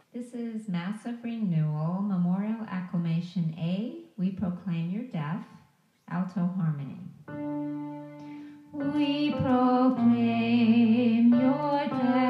This is Mass of Renewal, Memorial Acclamation A, We Proclaim Your Death, alto harmony. We proclaim your death.